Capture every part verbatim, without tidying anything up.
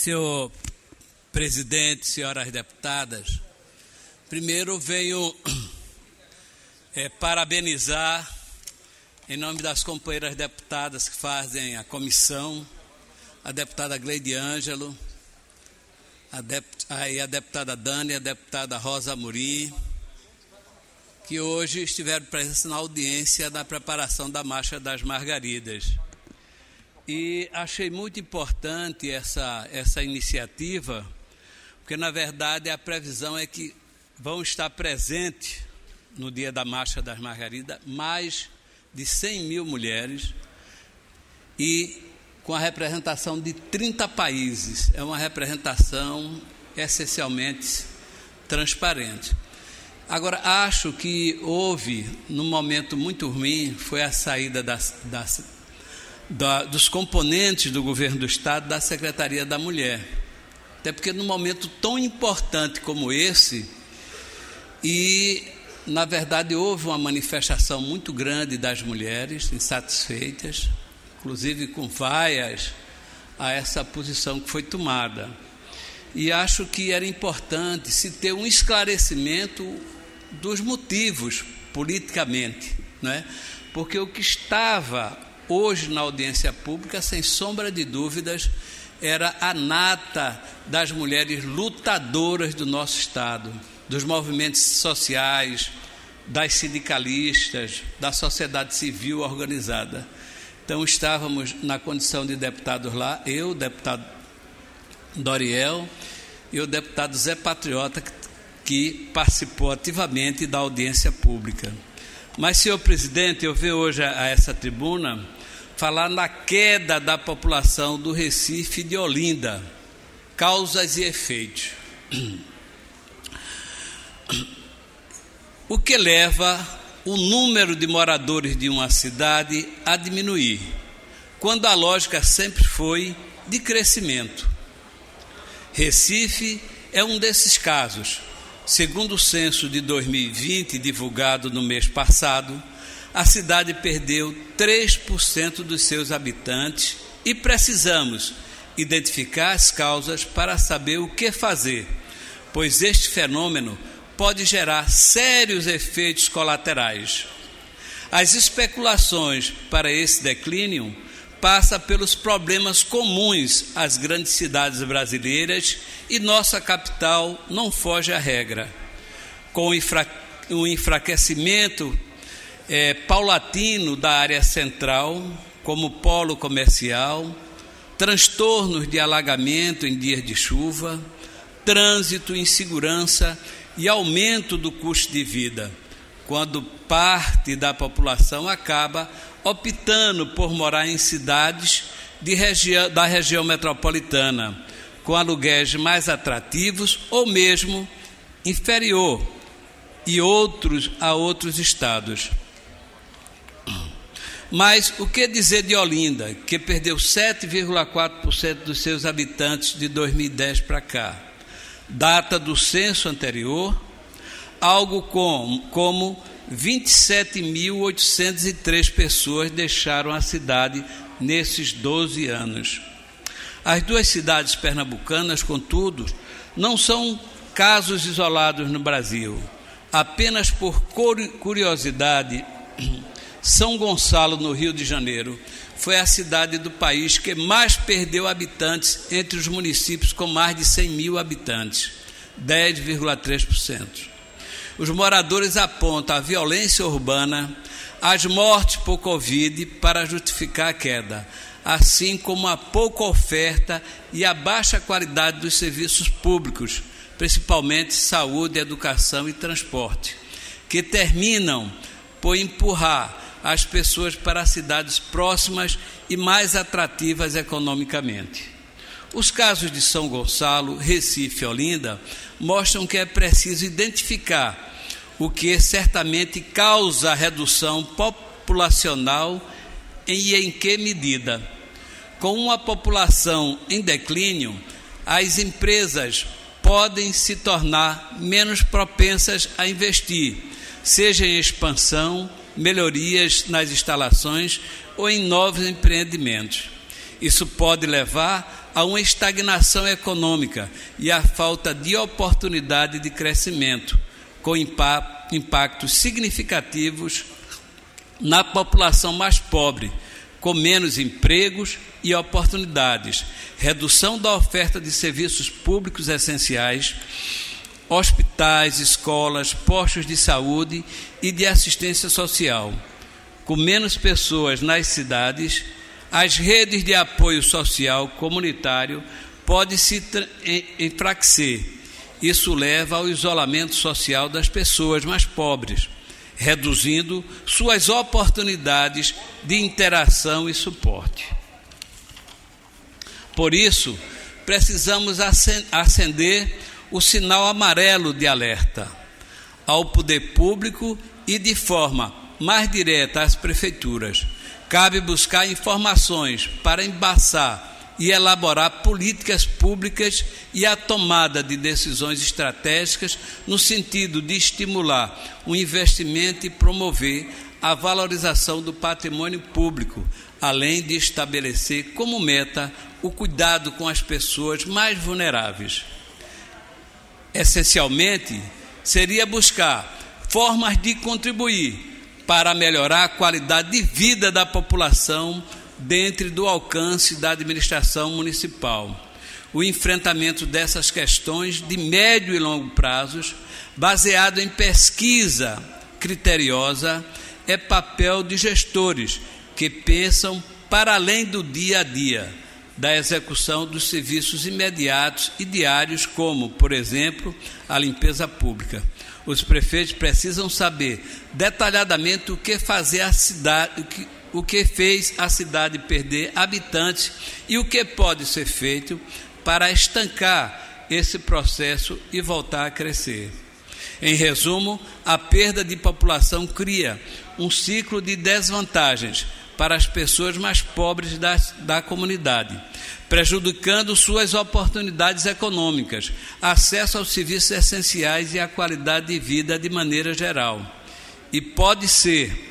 Senhor presidente, senhoras deputadas, primeiro venho é, parabenizar, em nome das companheiras deputadas que fazem a comissão, a deputada Gleide Ângelo, a, deput, a, a deputada Dani, a deputada Rosa Amorim, que hoje estiveram presentes na audiência da preparação da Marcha das Margaridas. E achei muito importante essa, essa iniciativa, porque, na verdade, a previsão é que vão estar presentes no dia da Marcha das Margaridas mais de cem mil mulheres e com a representação de trinta países. É uma representação essencialmente transparente. Agora, acho que houve, num momento muito ruim, foi a saída das, das, da, dos componentes do governo do Estado da Secretaria da Mulher. Até porque, num momento tão importante como esse, e, na verdade, houve uma manifestação muito grande das mulheres insatisfeitas, inclusive com vaias a essa posição que foi tomada. E acho que era importante se ter um esclarecimento dos motivos politicamente, não é? Porque o que estava hoje na audiência pública, sem sombra de dúvidas, era a nata das mulheres lutadoras do nosso Estado, dos movimentos sociais, das sindicalistas, da sociedade civil organizada. Então, estávamos na condição de deputados lá, eu, o deputado Doriel e o deputado Zé Patriota, que, que participou ativamente da audiência pública. Mas, senhor presidente, eu venho hoje a, a essa tribuna falar na queda da população do Recife e de Olinda, causas e efeitos. O que leva o número de moradores de uma cidade a diminuir, quando a lógica sempre foi de crescimento. Recife é um desses casos. Segundo o censo de dois mil e vinte, divulgado no mês passado, a cidade perdeu três por cento dos seus habitantes e precisamos identificar as causas para saber o que fazer, pois este fenômeno pode gerar sérios efeitos colaterais. As especulações para esse declínio passam pelos problemas comuns às grandes cidades brasileiras e nossa capital não foge à regra. Com o, infra, o enfraquecimento é, paulatino da área central, como polo comercial, transtornos de alagamento em dias de chuva, trânsito, insegurança e aumento do custo de vida, quando parte da população acaba optando por morar em cidades de região, da região metropolitana, com aluguéis mais atrativos ou mesmo inferior e outros a outros estados. Mas o que dizer de Olinda, que perdeu sete vírgula quatro por cento dos seus habitantes de dois mil e dez para cá? Data do censo anterior, algo com, como vinte e sete mil oitocentas e três pessoas deixaram a cidade nesses doze anos. As duas cidades pernambucanas, contudo, não são casos isolados no Brasil. Apenas por curiosidade, São Gonçalo, no Rio de Janeiro, foi a cidade do país que mais perdeu habitantes entre os municípios com mais de cem mil habitantes, dez vírgula três por cento. Os moradores apontam a violência urbana, as mortes por Covid para justificar a queda, assim como a pouca oferta e a baixa qualidade dos serviços públicos, principalmente saúde, educação e transporte, que terminam por empurrar as pessoas para cidades próximas e mais atrativas economicamente. Os casos de São Gonçalo, Recife e Olinda mostram que é preciso identificar o que certamente causa a redução populacional e em que medida. Com uma população em declínio, as empresas podem se tornar menos propensas a investir, seja em expansão, melhorias nas instalações ou em novos empreendimentos. Isso pode levar a uma estagnação econômica e a falta de oportunidade de crescimento, com impactos significativos na população mais pobre, com menos empregos e oportunidades, redução da oferta de serviços públicos essenciais, hospitais, escolas, postos de saúde e de assistência social. Com menos pessoas nas cidades, as redes de apoio social comunitário podem se enfraquecer. Isso leva ao isolamento social das pessoas mais pobres, reduzindo suas oportunidades de interação e suporte. Por isso, precisamos acender o sinal amarelo de alerta ao poder público e, de forma mais direta, às prefeituras. Cabe buscar informações para embaçar e elaborar políticas públicas e a tomada de decisões estratégicas no sentido de estimular o investimento e promover a valorização do patrimônio público, além de estabelecer como meta o cuidado com as pessoas mais vulneráveis. Essencialmente, seria buscar formas de contribuir para melhorar a qualidade de vida da população dentro do alcance da administração municipal. O enfrentamento dessas questões de médio e longo prazos, baseado em pesquisa criteriosa, é papel de gestores que pensam para além do dia a dia, da execução dos serviços imediatos e diários, como, por exemplo, a limpeza pública. Os prefeitos precisam saber detalhadamente o que fazer a cidade, o que, o que fez a cidade perder habitantes e o que pode ser feito para estancar esse processo e voltar a crescer. Em resumo, a perda de população cria um ciclo de desvantagens para as pessoas mais pobres da, da comunidade, prejudicando suas oportunidades econômicas, acesso aos serviços essenciais e a qualidade de vida de maneira geral. E pode ser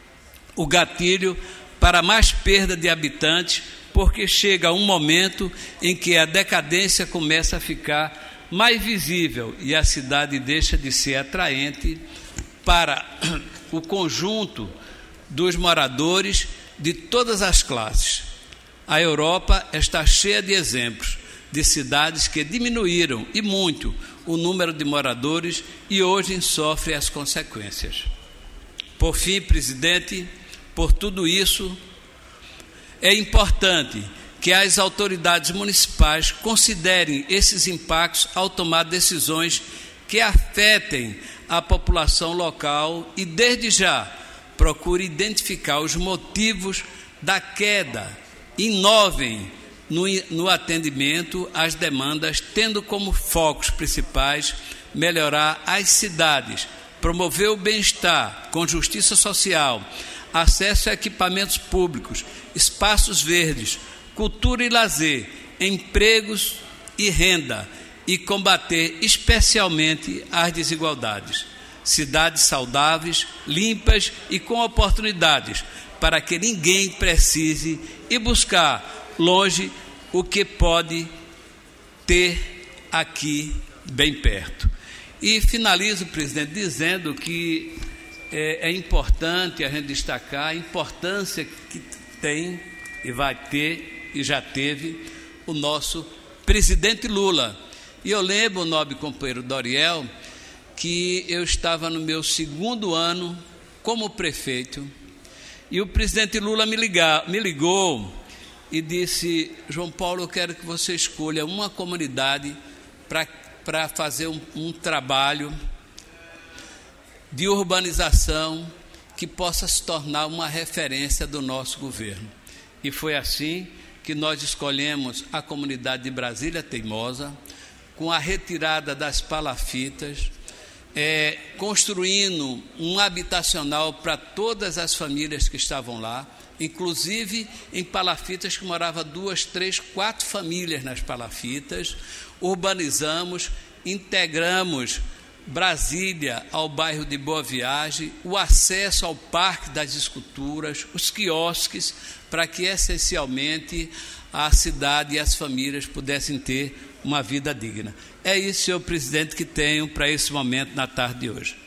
o gatilho para mais perda de habitantes, porque chega um momento em que a decadência começa a ficar mais visível e a cidade deixa de ser atraente para o conjunto dos moradores de todas as classes. A Europa está cheia de exemplos de cidades que diminuíram, e muito, o número de moradores e hoje sofrem as consequências. Por fim, presidente, por tudo isso, é importante que as autoridades municipais considerem esses impactos ao tomar decisões que afetem a população local e, desde já, procure identificar os motivos da queda, inovem no, no atendimento às demandas, tendo como focos principais melhorar as cidades, promover o bem-estar com justiça social, acesso a equipamentos públicos, espaços verdes, cultura e lazer, empregos e renda, e combater especialmente as desigualdades. Cidades saudáveis, limpas e com oportunidades, para que ninguém precise ir buscar longe o que pode ter aqui bem perto. E finalizo, presidente, dizendo que é, é importante a gente destacar a importância que tem e vai ter e já teve o nosso presidente Lula. E eu lembro, nobre companheiro Doriel, que eu estava no meu segundo ano como prefeito e o presidente Lula me, ligar, me ligou e disse: João Paulo, eu quero que você escolha uma comunidade para fazer um, um trabalho de urbanização que possa se tornar uma referência do nosso governo. E foi assim que nós escolhemos a comunidade de Brasília Teimosa, com a retirada das palafitas, é, construindo um habitacional para todas as famílias que estavam lá, inclusive em palafitas que moravam duas, três, quatro famílias nas palafitas. Urbanizamos, integramos Brasília ao bairro de Boa Viagem, o acesso ao Parque das Esculturas, os quiosques, para que essencialmente a cidade e as famílias pudessem ter uma vida digna. É isso, senhor presidente, que tenho para esse momento na tarde de hoje.